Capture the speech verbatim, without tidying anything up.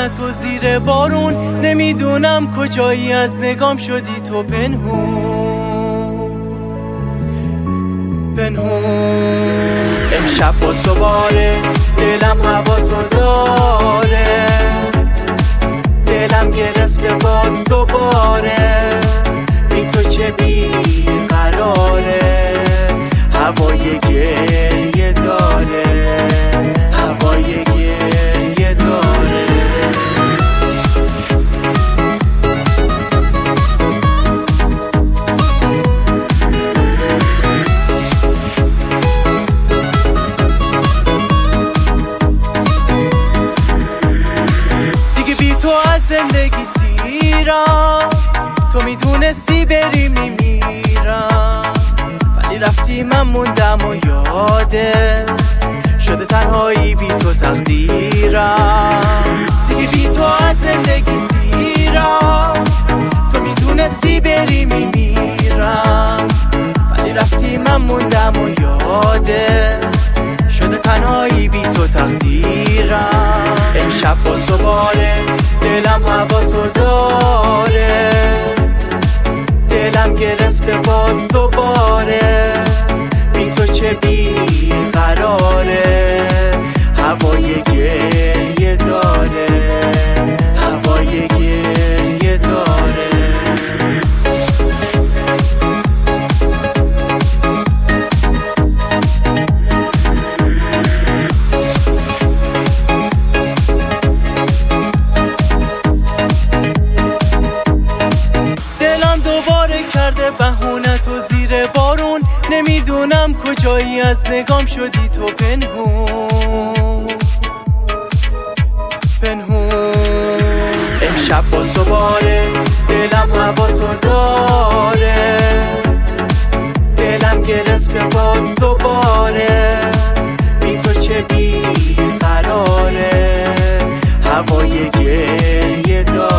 بهونت و زیر بارون، نمیدونم کجایی از نگام شدی تو پنهون پنهون. امشب با دوباره دلم هوا تو داره، دلم گرفته باز دوباره، بی تو چه بی قراره، هوای گریه داره، هوای گریه داره. دیگه بی تو از زندگی سیرم، تو میدونستی بری میمیرم، ولی رفتی من موندم و یادت شده تنهایی بی تو تقدیرم. دیگه بی تو از زندگی سیرم، تو میدونستی بری میمیرم، ولی رفتی من موندم و یادت شده تنهایی بی تو تقدیرم. امشب باز دوباره دلم هوا تو داره، دلم گرفته باز دوباره، بی تو چه بی قراره، هوای گریه داره، هوای گریه داره. کرده بهونت و زیر بارون، نمیدونم کجایی از نگام شدی تو پنهون پنهون. امشب باز دوباره دلم هوا تو داره، دلم گرفته باز دوباره، بی تو چه بی قراره، هوای گریه داره.